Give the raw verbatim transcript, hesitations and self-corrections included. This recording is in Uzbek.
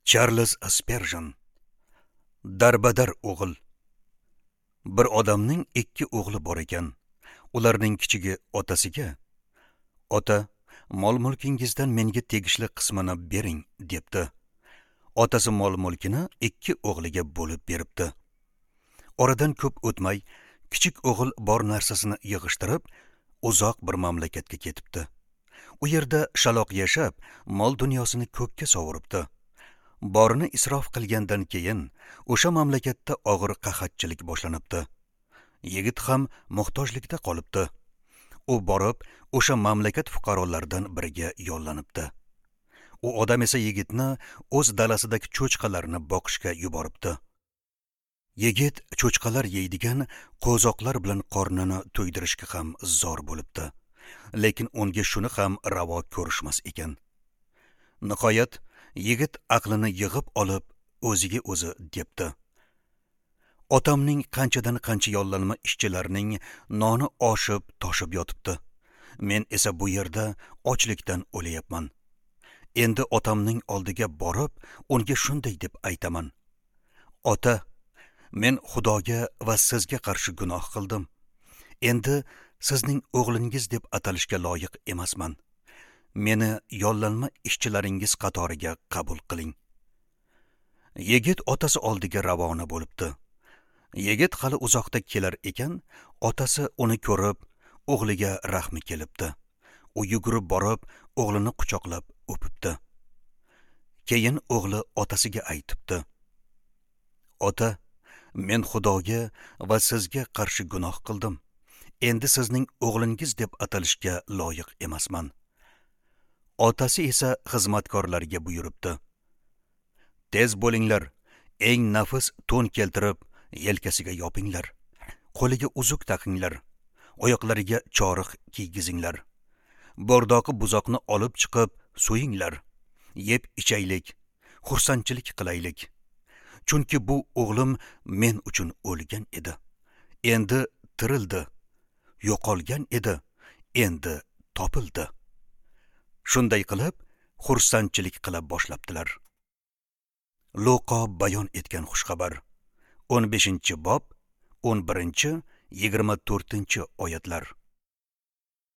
Charles Spurgeon. Darbadar o'g'il. Bir odamning ikki o'g'li bor ekan. Ularning kichigi otasiga: "Ota, mol-mulkingizdan menga tegishli qismini bering", debdi. Otasi mol-mulkini ikki o'g'liga bo'lib beribdi. Oradan ko'p o'tmay, kichik o'g'il bor narsasini yig'ishtirib, uzoq bir mamlakatga ketibdi. U yerda shaloq yashab, mol dunyosini ko'kka sovuribdi. Borini isrof qilgandan keyin o'sha mamlakatda og'ir qahatchilik boshlanibdi. Yigit ham muhtojlikda qolibdi. U borib, o'sha mamlakat fuqarolaridan biriga yollanibdi. U odam esa yigitni o'z dalasidagi cho'chqalarni boqishga yuboribdi. Yigit cho'chqalar yeydigan qo'zoqlar bilan qornini to'ydirishga ham zor bo'libdi. Lekin unga shuni ham ravo ko'rishmas ekan. Nihoyat yigit aqlini yig'ib olib, o'ziga o'zi debdi: "Otamning qanchadan qancha yollanma ishchilarining noni oshib, toshib yotibdi. Men esa bu yerda ochlikdan o'layapman. Endi otamning oldiga borib, unga shunday deb aytaman: Ota, men Xudoga va sizga qarshi gunoh qildim. Endi sizning o'g'lingiz deb atalishga loyiq emasman. Meni yollanma ishchilaringiz qatoriga qabul qiling." Yigit otasi oldiga ravona bo'libdi. Yigit hali uzoqda kelar ekan, otasi uni ko'rib, o'g'liga rahmi kelibdi. U yugurib borib, o'g'lini quchoqlab o'pibdi. Keyin o'g'li otasiga aytibdi: "Ota, men Xudoga va sizga qarshi gunoh qildim. Endi sizning o'g'lingiz deb atalishga loyiq emasman." Otasi esa xizmatkorlariga buyuribdi: "Tez bo'linglar, eng nafis to'n keltirib, yelkasiga yopinglar. Qo'liga uzuk taqinglar, oyoqlariga choriq kiygizinglar. Bo'rdoqi buzoqni olib chiqib so'yinglar. Yeb ichaylik, xursandchilik qilaylik. Chunki bu o'g'lim men uchun o'lgan edi, endi tirildi, yo'qolgan edi, endi topildi." Shunday qilib, xursandchilik qila boshlabdilar. Luqo bayon etgan xushxabar o'n beshinchi bob o'n birinchi yigirma to'rtinchi oyatlar.